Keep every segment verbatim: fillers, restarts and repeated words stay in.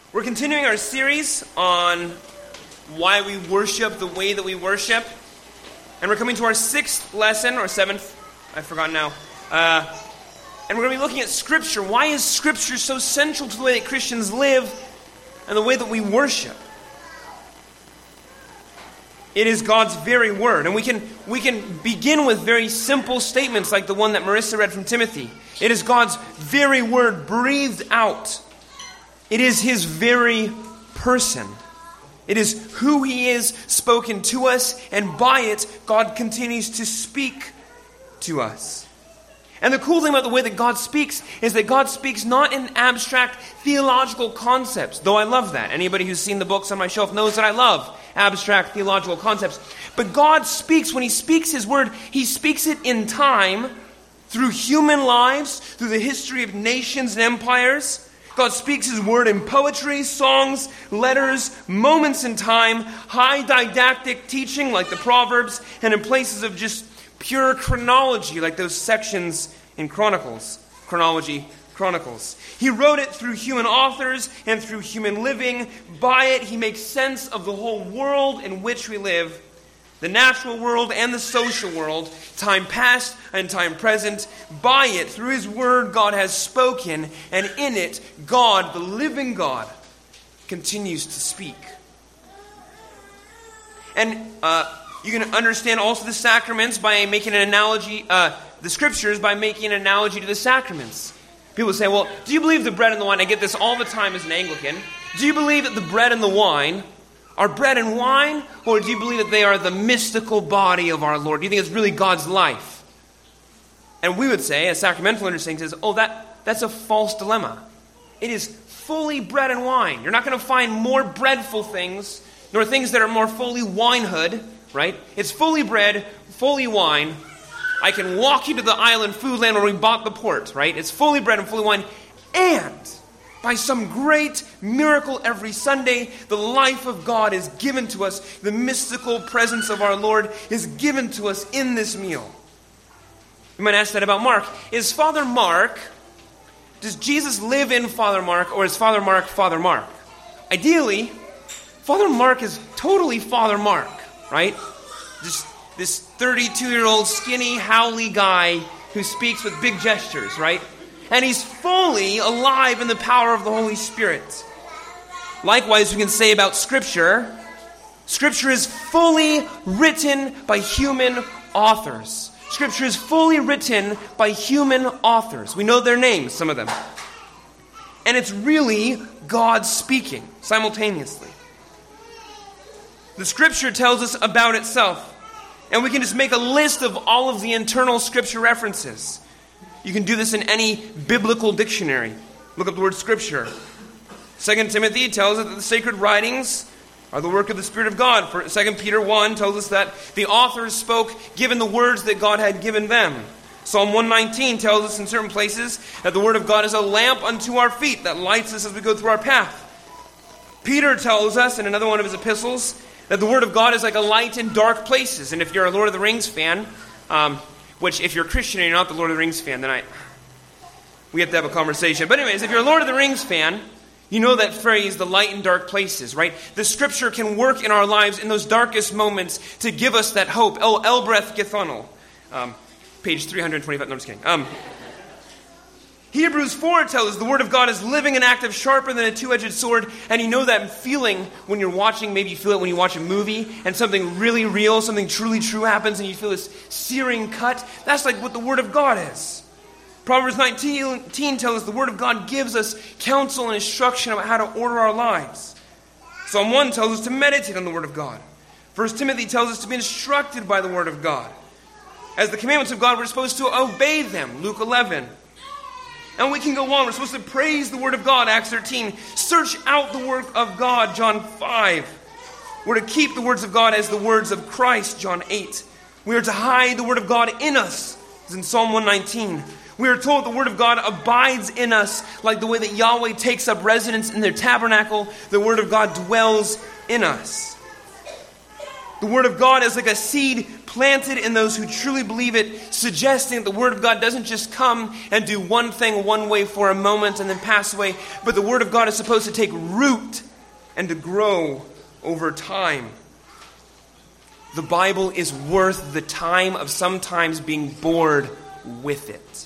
We're continuing our series on why we worship the way that we worship. And we're coming to our sixth lesson, or seventh, I've forgotten now. Uh, and we're going to be looking at Scripture. Why is Scripture so central to the way that Christians live and the way that we worship? It is God's very word. And we can we can begin with very simple statements like the one that Marissa read from Timothy. It is God's very word breathed out. It is His very person. It is who He is spoken to us, and by it, God continues to speak to us. And the cool thing about the way that God speaks is that God speaks not in abstract theological concepts, though I love that. Anybody who's seen the books on my shelf knows that I love abstract theological concepts. But God speaks, when He speaks His word, He speaks it in time, through human lives, through the history of nations and empires. God speaks His word in poetry, songs, letters, moments in time, high didactic teaching like the Proverbs, and in places of just pure chronology like those sections in Chronicles. Chronology, Chronicles. He wrote it through human authors and through human living. By it, He makes sense of the whole world in which we live, the natural world and the social world, time past and time present. By it, through His word, God has spoken, and in it, God, the living God, continues to speak. And uh, you can understand also the sacraments by making an analogy, uh, the Scriptures by making an analogy to the sacraments. People say, well, do you believe the bread and the wine? I get this all the time as an Anglican. Do you believe that the bread and the wine are bread and wine, or do you believe that they are the mystical body of our Lord? Do you think it's really God's life? And we would say, a sacramental understanding says, oh, that, that's a false dilemma. It is fully bread and wine. You're not going to find more breadful things, nor things that are more fully winehood, right? It's fully bread, fully wine. I can walk you to the island Foodland where we bought the port, right? It's fully bread and fully wine. And by some great miracle every Sunday, the life of God is given to us. The mystical presence of our Lord is given to us in this meal. You might ask that about Mark. Is Father Mark, does Jesus live in Father Mark, or is Father Mark Father Mark? Ideally, Father Mark is totally Father Mark, right? Just this thirty-two-year-old skinny, howly guy who speaks with big gestures, right? And he's fully alive in the power of the Holy Spirit. Likewise, we can say about Scripture, Scripture is fully written by human authors. Scripture is fully written by human authors. We know their names, some of them. And it's really God speaking simultaneously. The Scripture tells us about itself. And we can just make a list of all of the internal Scripture references. You can do this in any biblical dictionary. Look up the word Scripture. Second Timothy tells us that the sacred writings are the work of the Spirit of God. For Second Peter one tells us that the authors spoke given the words that God had given them. Psalm one nineteen tells us in certain places that the Word of God is a lamp unto our feet that lights us as we go through our path. Peter tells us in another one of his epistles that the Word of God is like a light in dark places. And if you're a Lord of the Rings fan, um, which if you're a Christian and you're not the Lord of the Rings fan, then I we have to have a conversation. But anyways, if you're a Lord of the Rings fan, you know that phrase, the light in dark places, right? The Scripture can work in our lives in those darkest moments to give us that hope. Oh, Elbreth Githonol. Um, page three hundred twenty-five. No, I'm just kidding. Um, Hebrews four tells us the Word of God is living and active, sharper than a two-edged sword. And you know that feeling when you're watching, maybe you feel it when you watch a movie, and something really real, something truly true happens, and you feel this searing cut. That's like what the Word of God is. Proverbs nineteen tells us the Word of God gives us counsel and instruction about how to order our lives. Psalm one tells us to meditate on the Word of God. First Timothy tells us to be instructed by the Word of God. As the commandments of God, we're supposed to obey them. Luke eleven. And we can go on. We're supposed to praise the Word of God, Acts thirteen. Search out the Word of God, John five. We're to keep the words of God as the words of Christ, John eight. We are to hide the Word of God in us, as in Psalm one nineteen. We are told the Word of God abides in us, like the way that Yahweh takes up residence in their tabernacle. The Word of God dwells in us. The Word of God is like a seed planted in those who truly believe it, suggesting that the Word of God doesn't just come and do one thing one way for a moment and then pass away, but the Word of God is supposed to take root and to grow over time. The Bible is worth the time of sometimes being bored with it.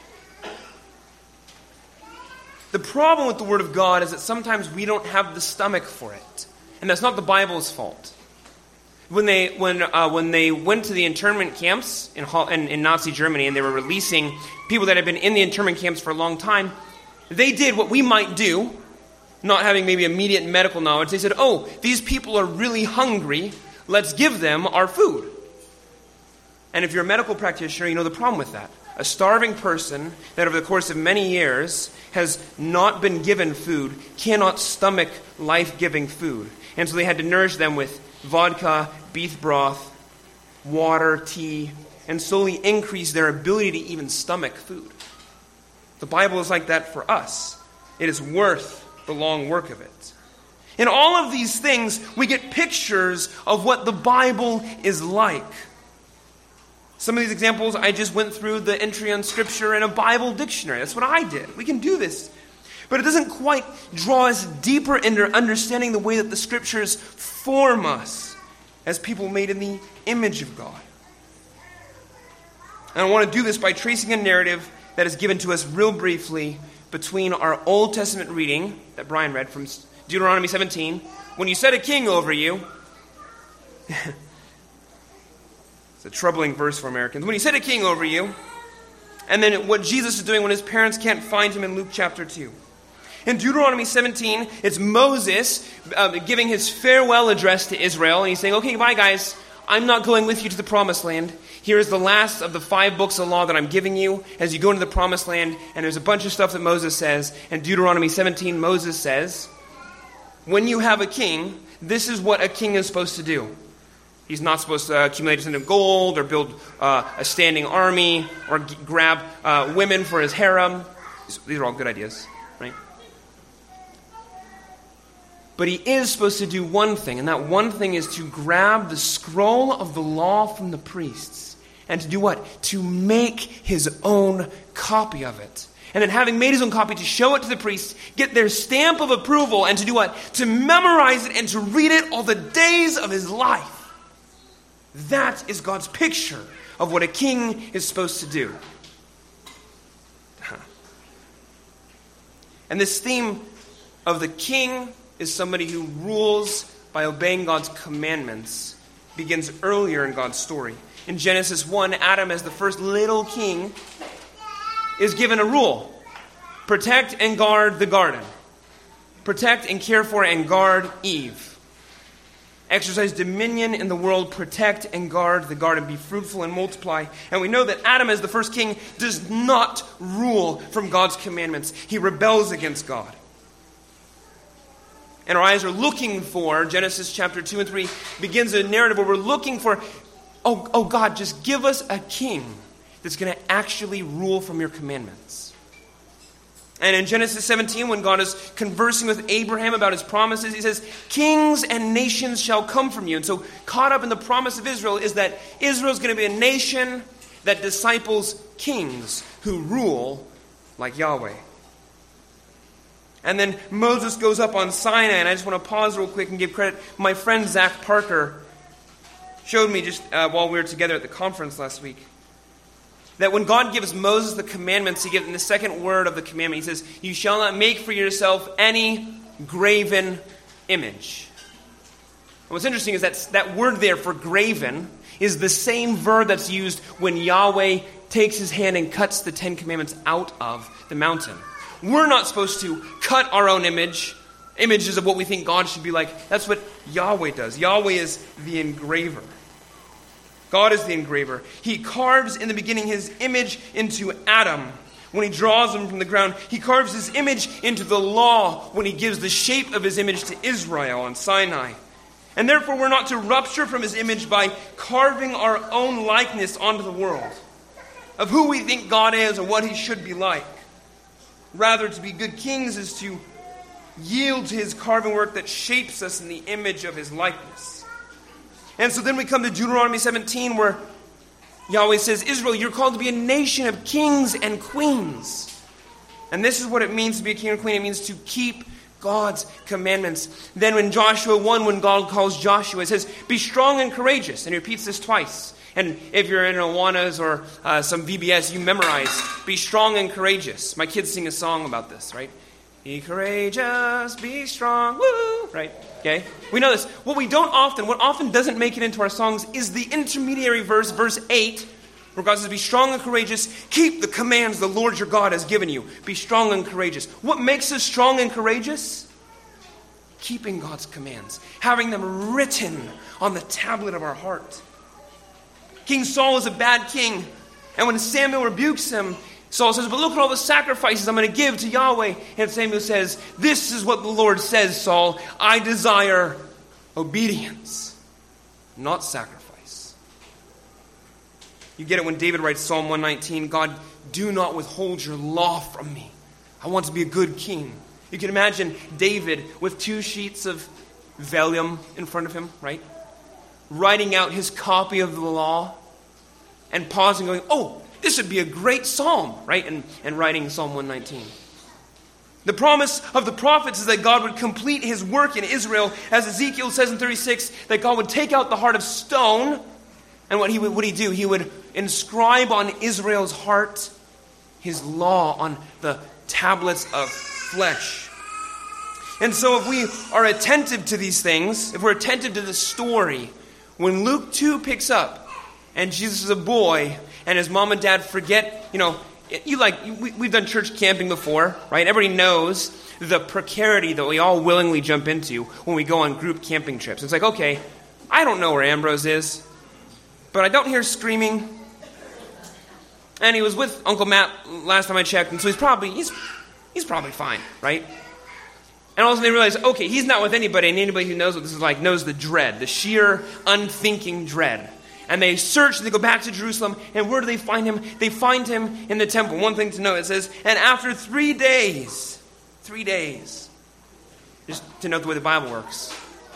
The problem with the Word of God is that sometimes we don't have the stomach for it. And that's not the Bible's fault. When they when uh, when they went to the internment camps in, in, in Nazi Germany and they were releasing people that had been in the internment camps for a long time, they did what we might do, not having maybe immediate medical knowledge. They said, oh, these people are really hungry. Let's give them our food. And if you're a medical practitioner, you know the problem with that. A starving person that over the course of many years has not been given food cannot stomach life-giving food. And so they had to nourish them with vodka, beef broth, water, tea, and slowly increase their ability to even stomach food. The Bible is like that for us. It is worth the long work of it. In all of these things, we get pictures of what the Bible is like. Some of these examples, I just went through the entry on Scripture in a Bible dictionary. That's what I did. We can do this. But it doesn't quite draw us deeper into understanding the way that the Scriptures form us as people made in the image of God. And I want to do this by tracing a narrative that is given to us real briefly between our Old Testament reading that Brian read from Deuteronomy seventeen. When you set a king over you... It's a troubling verse for Americans. When he set a king over you, and then what Jesus is doing when his parents can't find him in Luke chapter two. In Deuteronomy seventeen, it's Moses uh, giving his farewell address to Israel, and he's saying, okay, bye guys, I'm not going with you to the promised land. Here is the last of the five books of law that I'm giving you as you go into the promised land, and there's a bunch of stuff that Moses says. In Deuteronomy seventeen, Moses says, when you have a king, this is what a king is supposed to do. He's not supposed to accumulate a ton of gold or build uh, a standing army or g- grab uh, women for his harem. These are all good ideas, right? But he is supposed to do one thing, and that one thing is to grab the scroll of the law from the priests and to do what? To make his own copy of it. And then having made his own copy, to show it to the priests, get their stamp of approval, and to do what? To memorize it and to read it all the days of his life. That is God's picture of what a king is supposed to do. And this theme of the king is somebody who rules by obeying God's commandments begins earlier in God's story. In Genesis one, Adam, as the first little king, is given a rule. Protect and guard the garden. Protect and care for and guard Eve. Exercise dominion in the world, protect and guard the garden, be fruitful and multiply. And we know that Adam, as the first king, does not rule from God's commandments. He rebels against God. And our eyes are looking for, Genesis chapter two and three begins a narrative where we're looking for, oh, oh God, just give us a king that's going to actually rule from your commandments. And in Genesis seventeen, when God is conversing with Abraham about his promises, he says, kings and nations shall come from you. And so caught up in the promise of Israel is that Israel is going to be a nation that disciples kings who rule like Yahweh. And then Moses goes up on Sinai, and I just want to pause real quick and give credit. My friend Zach Parker showed me just uh, while we were together at the conference last week, that when God gives Moses the commandments, he gives in the second word of the commandment, he says, you shall not make for yourself any graven image. And what's interesting is that that word there for graven is the same verb that's used when Yahweh takes his hand and cuts the Ten Commandments out of the mountain. We're not supposed to cut our own image, images of what we think God should be like. That's what Yahweh does. Yahweh is the engraver. God is the engraver. He carves in the beginning his image into Adam when he draws him from the ground. He carves his image into the law when he gives the shape of his image to Israel on Sinai. And therefore we're not to rupture from his image by carving our own likeness onto the world of who we think God is or what he should be like. Rather, to be good kings is to yield to his carving work that shapes us in the image of his likeness. And so then we come to Deuteronomy seventeen, where Yahweh says, Israel, you're called to be a nation of kings and queens. And this is what it means to be a king or queen. It means to keep God's commandments. Then in Joshua one, when God calls Joshua, it says, be strong and courageous. And he repeats this twice. And if you're in Awanas or uh, some V B S, you memorize, be strong and courageous. My kids sing a song about this, right? Be courageous, be strong, woo, right? Okay? We know this. What we don't often, what often doesn't make it into our songs is the intermediary verse, verse eight, where God says, be strong and courageous, keep the commands the Lord your God has given you. Be strong and courageous. What makes us strong and courageous? Keeping God's commands, having them written on the tablet of our heart. King Saul is a bad king, and when Samuel rebukes him, Saul says, but look at all the sacrifices I'm going to give to Yahweh. And Samuel says, this is what the Lord says, Saul. I desire obedience, not sacrifice. You get it when David writes Psalm one nineteen, God, do not withhold your law from me. I want to be a good king. You can imagine David with two sheets of vellum in front of him, right? Writing out his copy of the law and pausing going, oh, this would be a great psalm, right? And, and writing Psalm one nineteen. The promise of the prophets is that God would complete his work in Israel, as Ezekiel says in thirty-six, that God would take out the heart of stone, and what he would, would he do? He would inscribe on Israel's heart his law on the tablets of flesh. And so if we are attentive to these things, if we're attentive to the story, when Luke two picks up, and Jesus is a boy, and his mom and dad forget, you know, you like, we, we've done church camping before, right? Everybody knows the precarity that we all willingly jump into when we go on group camping trips. It's like, okay, I don't know where Ambrose is, but I don't hear screaming. And he was with Uncle Matt last time I checked, and so he's probably, he's, he's probably fine, right? And all of a sudden they realize, okay, he's not with anybody, and anybody who knows what this is like knows the dread, the sheer, unthinking dread. And they search, and they go back to Jerusalem, and where do they find him? They find him in the temple. One thing to note, it says, and after three days, three days, just to note the way the Bible works.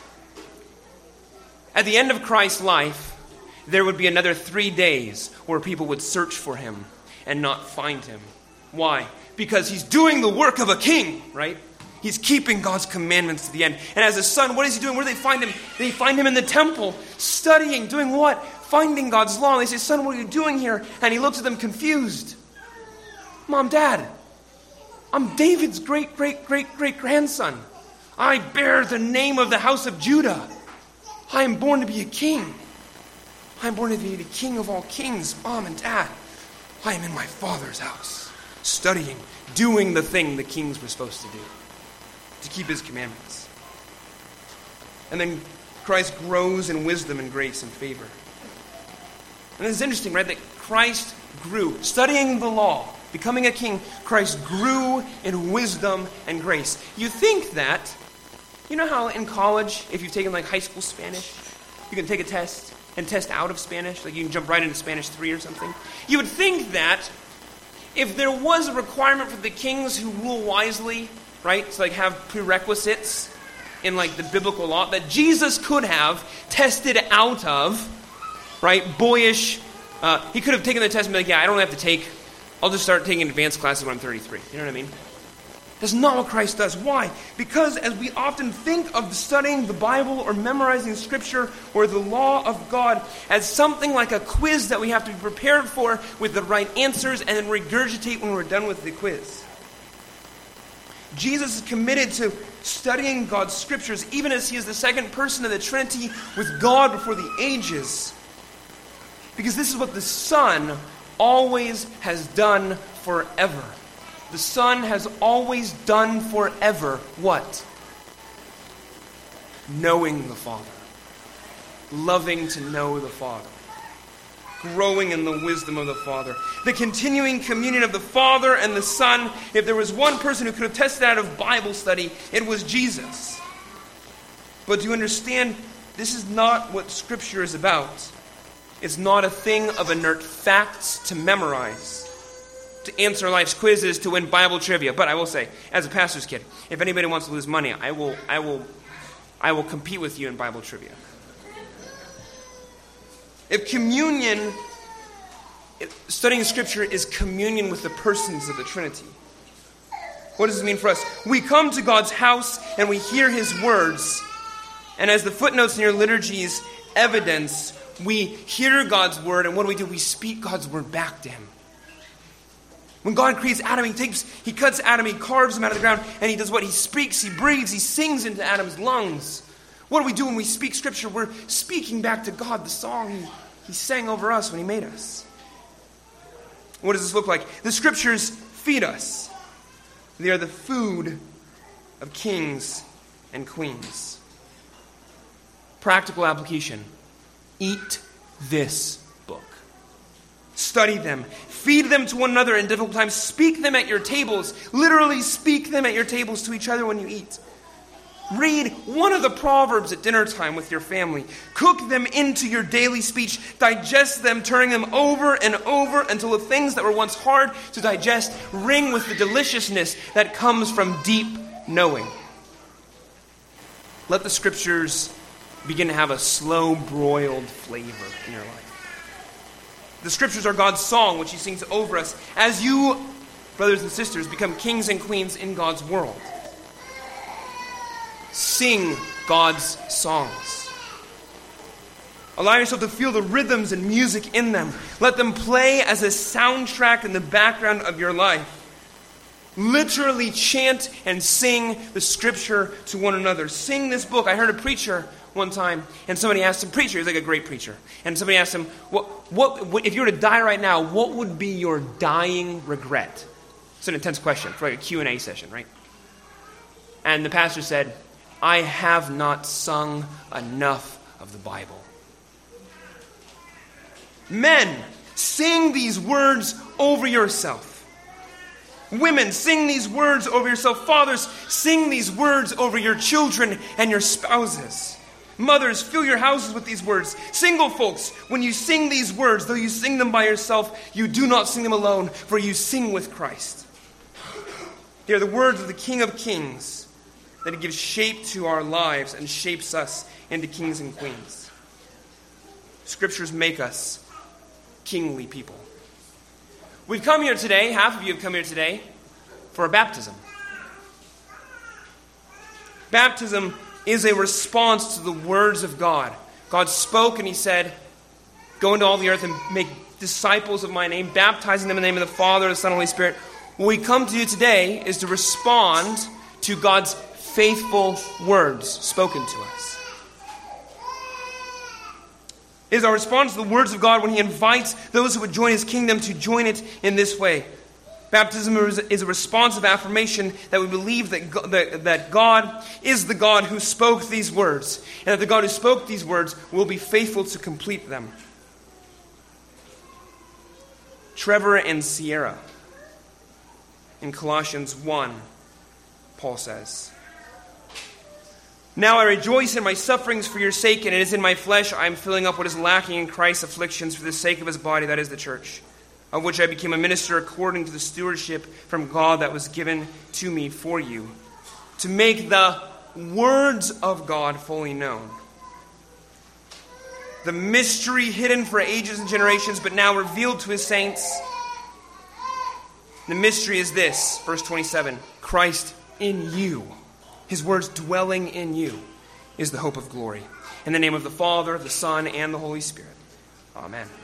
At the end of Christ's life, there would be another three days where people would search for him and not find him. Why? Because he's doing the work of a king, right? He's keeping God's commandments to the end. And as a son, what is he doing? Where do they find him? They find him in the temple, studying, doing what? Finding God's law. And they say, son, what are you doing here? And he looks at them confused. Mom, Dad, I'm David's great, great, great, great grandson. I bear the name of the house of Judah. I am born to be a king. I am born to be the king of all kings. Mom and Dad, I am in my father's house, studying, doing the thing the kings were supposed to do, to keep his commandments. And then Christ grows in wisdom and grace and favor. And it's interesting, right, that Christ grew. Studying the law, becoming a king, Christ grew in wisdom and grace. You think that, you know how in college, if you've taken like high school Spanish, you can take a test and test out of Spanish, like you can jump right into Spanish three or something. You would think that if there was a requirement for the kings who rule wisely, right, to like have prerequisites in like the biblical law, that Jesus could have tested out of, right, boyish, uh, he could have taken the test and be like, yeah, I don't have to take, I'll just start taking advanced classes when I'm thirty-three. You know what I mean? That's not what Christ does. Why? Because as we often think of studying the Bible or memorizing Scripture or the law of God as something like a quiz that we have to be prepared for with the right answers and then regurgitate when we're done with the quiz. Jesus is committed to studying God's Scriptures even as he is the second person of the Trinity with God before the ages. Because this is what the Son always has done forever. The Son has always done forever what? Knowing the Father. Loving to know the Father. Growing in the wisdom of the Father. The continuing communion of the Father and the Son. If there was one person who could have tested out of Bible study, it was Jesus. But to understand, this is not what Scripture is about. It's not a thing of inert facts to memorize, to answer life's quizzes, to win Bible trivia. But I will say, as a pastor's kid, if anybody wants to lose money, I will, I will, I will compete with you in Bible trivia. If communion, if studying Scripture is communion with the persons of the Trinity, what does this mean for us? We come to God's house and we hear His words. And as the footnotes in your liturgies evidence, we hear God's word, and what do we do? We speak God's word back to Him. When God creates Adam, He takes, He cuts Adam, He carves him out of the ground, and He does what? He speaks, He breathes, He sings into Adam's lungs. What do we do when we speak Scripture? We're speaking back to God the song He, he sang over us when He made us. What does this look like? The Scriptures feed us. They are the food of kings and queens. Practical application. Eat this book. Study them. Feed them to one another in difficult times. Speak them at your tables. Literally speak them at your tables to each other when you eat. Read one of the Proverbs at dinner time with your family. Cook them into your daily speech. Digest them, turning them over and over until the things that were once hard to digest ring with the deliciousness that comes from deep knowing. Let the Scriptures begin to have a slow broiled flavor in your life. The Scriptures are God's song, which He sings over us as you, brothers and sisters, become kings and queens in God's world. Sing God's songs. Allow yourself to feel the rhythms and music in them. Let them play as a soundtrack in the background of your life. Literally chant and sing the Scripture to one another. Sing this book. I heard a preacher one time, and somebody asked him, preacher, he's like a great preacher, and somebody asked him, what, what, what, if you were to die right now, what would be your dying regret? It's an intense question for like a Q and A session, right? And the pastor said, I have not sung enough of the Bible. Men, sing these words over yourself. Women, sing these words over yourself. Fathers, sing these words over your children and your spouses. Mothers, fill your houses with these words. Single folks, when you sing these words, though you sing them by yourself, you do not sing them alone, for you sing with Christ. They are the words of the King of Kings, that He gives shape to our lives and shapes us into kings and queens. Scriptures make us kingly people. We've come here today, half of you have come here today, for a baptism. Baptism is a response to the words of God. God spoke and He said, go into all the earth and make disciples of my name, baptizing them in the name of the Father, the Son, and the Holy Spirit. What we come to do today is to respond to God's faithful words spoken to us. It is our response to the words of God when He invites those who would join His kingdom to join it in this way. Baptism is a responsive affirmation that we believe that God, that, that God is the God who spoke these words, and that the God who spoke these words will be faithful to complete them. Trevor and Sierra, in Colossians one, Paul says, now I rejoice in my sufferings for your sake, and it is in my flesh I am filling up what is lacking in Christ's afflictions for the sake of His body, that is the church, of which I became a minister according to the stewardship from God that was given to me for you, to make the words of God fully known. The mystery hidden for ages and generations, but now revealed to His saints. The mystery is this, verse twenty-seven, Christ in you, His words dwelling in you, is the hope of glory. In the name of the Father, the Son, and the Holy Spirit. Amen.